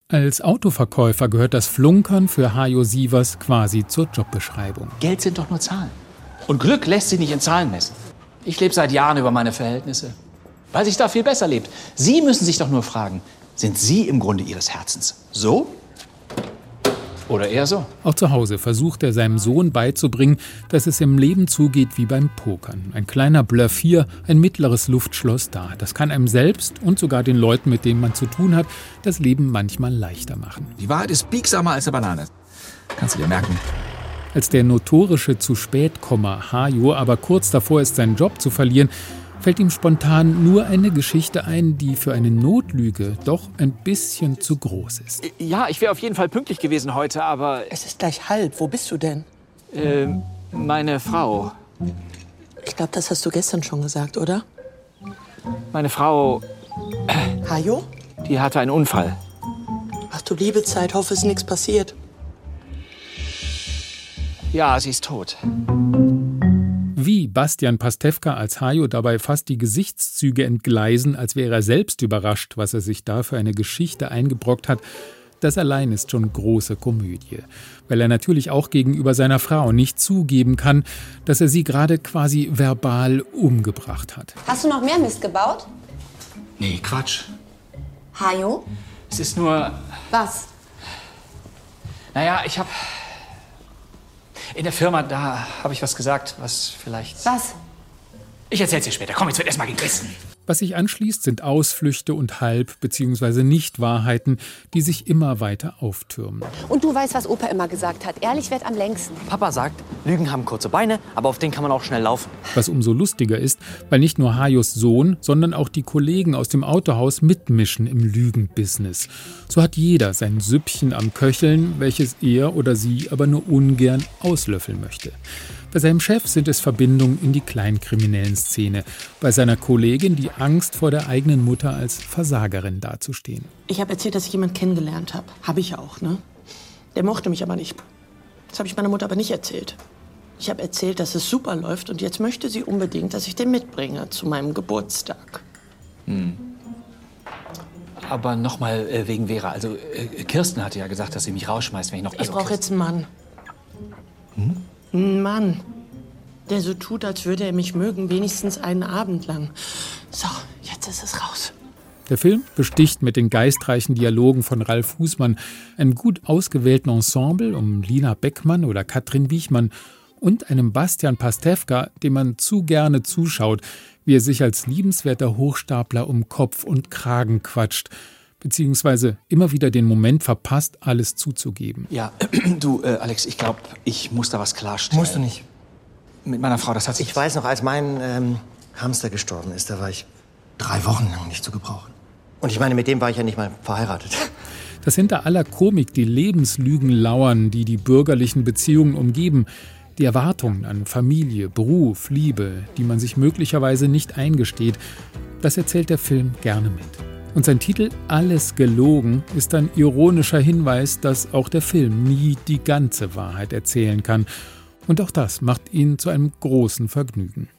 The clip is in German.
Als Autoverkäufer gehört das Flunkern für Hajo Sievers quasi zur Jobbeschreibung. Geld sind doch nur Zahlen. Und Glück lässt sich nicht in Zahlen messen. Ich lebe seit Jahren über meine Verhältnisse, weil sich da viel besser lebt. Sie müssen sich doch nur fragen, sind Sie im Grunde Ihres Herzens so oder eher so? Auch zu Hause versucht er seinem Sohn beizubringen, dass es im Leben zugeht wie beim Pokern. Ein kleiner Bluff hier, ein mittleres Luftschloss da. Das kann einem selbst und sogar den Leuten, mit denen man zu tun hat, das Leben manchmal leichter machen. Die Wahrheit ist biegsamer als eine Banane. Kannst du dir merken. Als der notorische Zu-Spät-Kommer Hajo aber kurz davor ist, seinen Job zu verlieren, fällt ihm spontan nur eine Geschichte ein, die für eine Notlüge doch ein bisschen zu groß ist. Ja, ich wäre auf jeden Fall pünktlich gewesen heute, aber... Es ist gleich 1:30. Wo bist du denn? Meine Frau. Ich glaube, das hast du gestern schon gesagt, oder? Meine Frau, Hajo? die hatte einen Unfall. Ach du liebe Zeit, hoffe, es ist nichts passiert. Ja, sie ist tot. Wie Bastian Pastewka als Hajo dabei fast die Gesichtszüge entgleisen, als wäre er selbst überrascht, was er sich da für eine Geschichte eingebrockt hat, das allein ist schon große Komödie. Weil er natürlich auch gegenüber seiner Frau nicht zugeben kann, dass er sie gerade quasi verbal umgebracht hat. Hast du noch mehr Mist gebaut? Nee, Quatsch. Hajo? Es ist nur... Was? Naja, ich habe... In der Firma, da habe ich was gesagt, was vielleicht... Was? Ich erzähl's dir später. Komm, jetzt wird erstmal gegessen. Was sich anschließt, sind Ausflüchte und Halb- bzw. Nichtwahrheiten, die sich immer weiter auftürmen. Und du weißt, was Opa immer gesagt hat. Ehrlich wird am längsten. Papa sagt, Lügen haben kurze Beine, aber auf denen kann man auch schnell laufen. Was umso lustiger ist, weil nicht nur Hajos Sohn, sondern auch die Kollegen aus dem Autohaus mitmischen im Lügenbusiness. So hat jeder sein Süppchen am Köcheln, welches er oder sie aber nur ungern auslöffeln möchte. Bei seinem Chef sind es Verbindungen in die kleinkriminellen Szene. Bei seiner Kollegin die Angst vor der eigenen Mutter als Versagerin dazustehen. Ich habe erzählt, dass ich jemanden kennengelernt habe. Habe ich auch, ne? Der mochte mich aber nicht. Das habe ich meiner Mutter aber nicht erzählt. Ich habe erzählt, dass es super läuft und jetzt möchte sie unbedingt, dass ich den mitbringe zu meinem Geburtstag. Aber nochmal wegen Vera. Also Kirsten hatte ja gesagt, dass sie mich rausschmeißt, wenn ich noch... Ich brauche jetzt einen Mann. Ein Mann, der so tut, als würde er mich mögen, wenigstens einen Abend lang. So, jetzt ist es raus. Der Film besticht mit den geistreichen Dialogen von Ralf Fußmann, einem gut ausgewählten Ensemble um Lina Beckmann oder Katrin Wiechmann und einem Bastian Pastewka, dem man zu gerne zuschaut, wie er sich als liebenswerter Hochstapler um Kopf und Kragen quatscht, beziehungsweise immer wieder den Moment verpasst, alles zuzugeben. Ja, du, Alex, ich glaube, ich muss da was klarstellen. Musst du nicht. Mit meiner Frau, das hat sich... Ich weiß noch, als mein Hamster gestorben ist, da war ich 3 Wochen lang nicht zu gebrauchen. Und ich meine, mit dem war ich ja nicht mal verheiratet. Dass hinter aller Komik die Lebenslügen lauern, die die bürgerlichen Beziehungen umgeben, die Erwartungen an Familie, Beruf, Liebe, die man sich möglicherweise nicht eingesteht, das erzählt der Film gerne mit. Und sein Titel »Alles gelogen« ist ein ironischer Hinweis, dass auch der Film nie die ganze Wahrheit erzählen kann. Und auch das macht ihn zu einem großen Vergnügen.